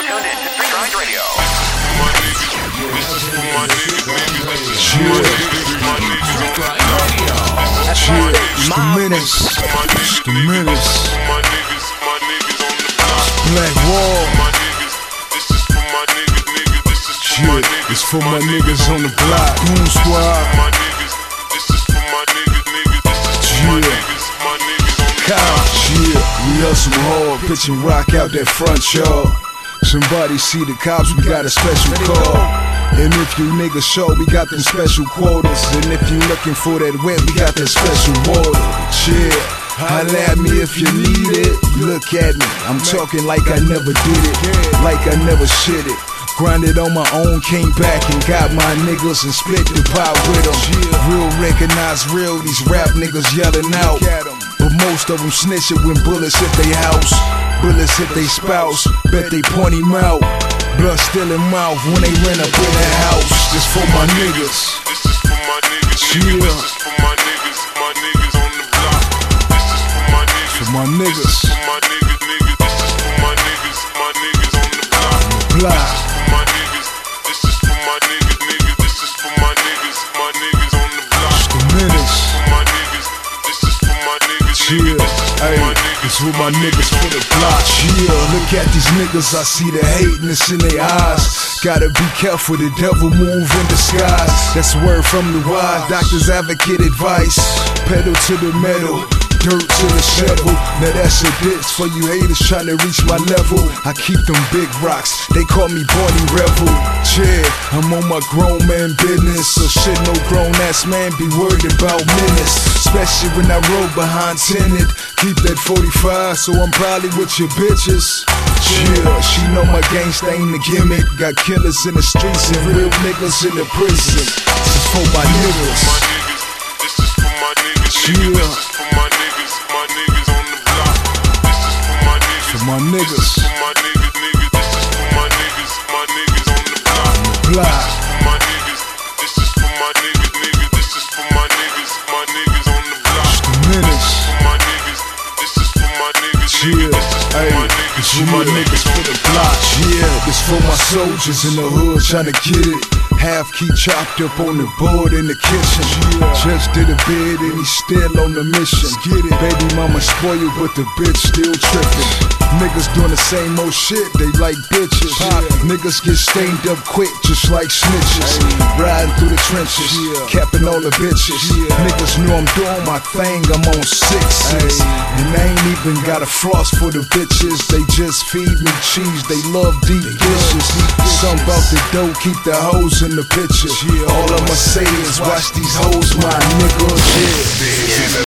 now tuned in to Street Grind Radio. It's the menace. Black Wall. Shit, it's for my niggas on the block. Goon Squad. Shit, we hustle hard, pitching rock out that front yard. Somebody see the cops, we got a special call. And if you niggas show, we got them special quotas. And if you looking for that wet, we got that special water. Shit, holla at me if you need it. Look at me, I'm talking like I never did it, like I never shit it. Grinded on my own, came back and got my niggas and split the pot with them. Real recognize real, these rap niggas yelling out. But most of them snitching when bullets hit they house. Bullets hit they spouse, bet they point him out. Blood still in mouth when they rent up in the house. This for my niggas. This is for my niggas, nigga. This is for my niggas, my niggas on the block. This is for my niggas. For my niggas. This is for my niggas, nigga. This is for my niggas, my niggas on the block. Block. This is for my niggas, nigga. This is for my niggas, my niggas on the block. It's the menace. My niggas. This is for my niggas, nigga. Hey, it's with my niggas for the block. Yeah, look at these niggas, I see the hatiness in their eyes. Gotta be careful, the devil move in disguise. That's word from the wise, doctors advocate advice. Pedal to the metal, dirt to the shovel. Now that's a diss for you haters trying to reach my level. I keep them big rocks, they call me Barney Rebel. Yeah, I'm on my grown man business, so shit no grown ass man be worried about minutes. Especially when I roll behind tenant. Keep that 45, so I'm probably with your bitches. Yeah, she know my gangsta ain't a gimmick. Got killers in the streets and real niggas in the prison. This is for my niggas. This is for my niggas, nigga. This is for my niggas, my niggas on the block. This is for my niggas. For my niggas. This is for my niggas, nigga. This is for my niggas, my niggas on the block. Block. For my niggas. This is for my niggas, nigga. This is for my niggas, my niggas on the block. The menace. For my niggas. This is for my niggas, nigga. Hey, it's for my niggas for the block. Yeah, this for my soldiers in the hood trying to get it. Half key chopped up on the board in the kitchen. Just did a bid and he's still on the mission. Get it, baby mama spoiled, but the bitch still tripping. Niggas doing the same old shit, they like bitches. Niggas get stained up quick, just like snitches. Riding through the trenches, capping all the bitches. Niggas know I'm doing my thing, I'm on 6-6. And I ain't even got a floss for the bitches. They just feed me cheese, they love deep dishes. Something about the dough, keep the hoes in the picture. All I'ma say is watch these hoes, my niggas. Yeah.